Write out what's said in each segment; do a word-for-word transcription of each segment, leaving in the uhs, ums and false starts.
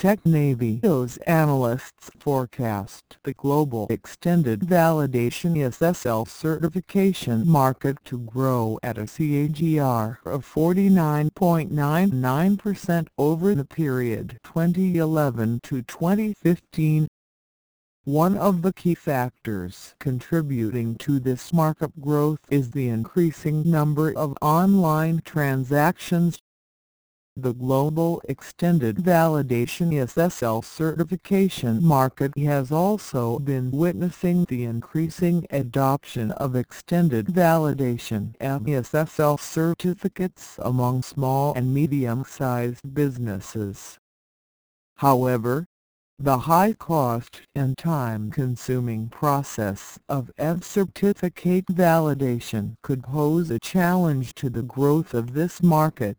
TechNavio's analysts forecast the global extended validation S S L certification market to grow at a C A G R of forty-nine point nine nine percent over the period twenty eleven to twenty fifteen. One of the key factors contributing to this market growth is the increasing number of online transactions. The global extended validation S S L certification market has also been witnessing the increasing adoption of extended validation S S L certificates among small and medium-sized businesses. However, the high cost and time-consuming process of E V certificate validation could pose a challenge to the growth of this market.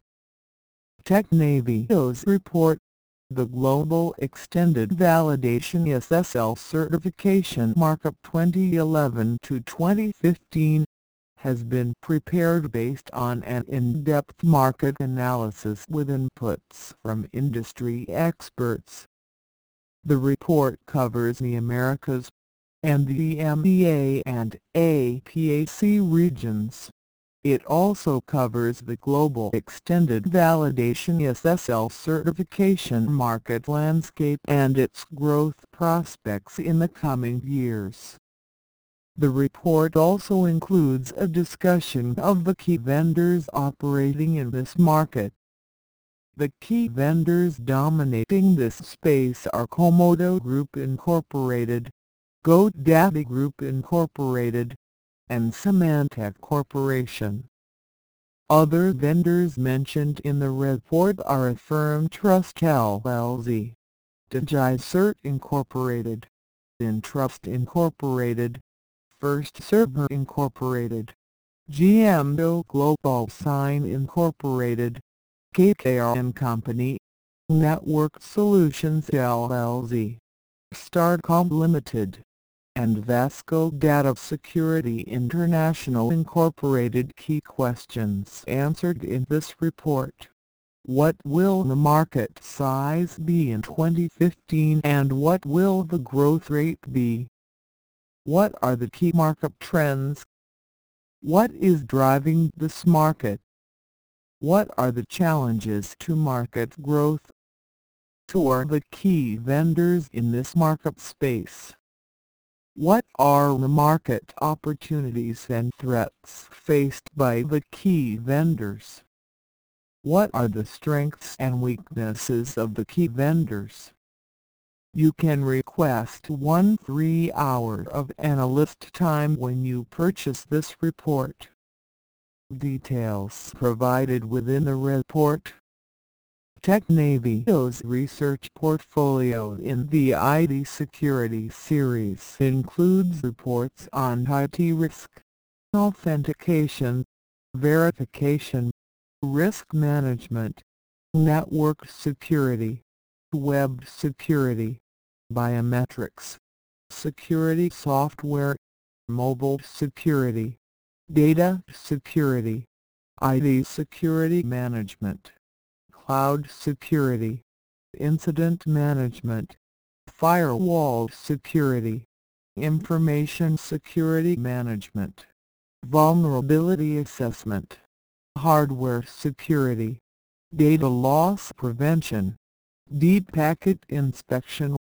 TechNavio's report, The Global Extended Validation S S L Certification Markup twenty eleven to twenty fifteen, has been prepared based on an in-depth market analysis with inputs from industry experts. The report covers the Americas and the E M E A and A PAC regions. It also covers the global extended validation S S L certification market landscape and its growth prospects in the coming years. The report also includes a discussion of the key vendors operating in this market. The key vendors dominating this space are Comodo Group Incorporated, GoDaddy Group Incorporated, and Symantec Corporation. Other vendors mentioned in the report are Affirm Trust L L C, DigiCert Incorporated, Intrust Incorporated, First Server Incorporated, G M O Global Sign Incorporated, K K R and Company, Network Solutions L L C, Starcom Limited, and Vasco Data Security International Incorporated. Key questions answered in this report: what will the market size be in twenty fifteen and what will the growth rate be? What are the key market trends? What is driving this market? What are the challenges to market growth? Who are the key vendors in this market space? What are the market opportunities and threats faced by the key vendors? What are the strengths and weaknesses of the key vendors? You can request one free hour of analyst time when you purchase this report. Details provided within the report. TechNavio's research portfolio in the I T security series includes reports on I T risk, authentication, verification, risk management, network security, web security, biometrics, security software, mobile security, data security, I T security management, cloud security, incident management, firewall security, information security management, vulnerability assessment, hardware security, data loss prevention, deep packet inspection.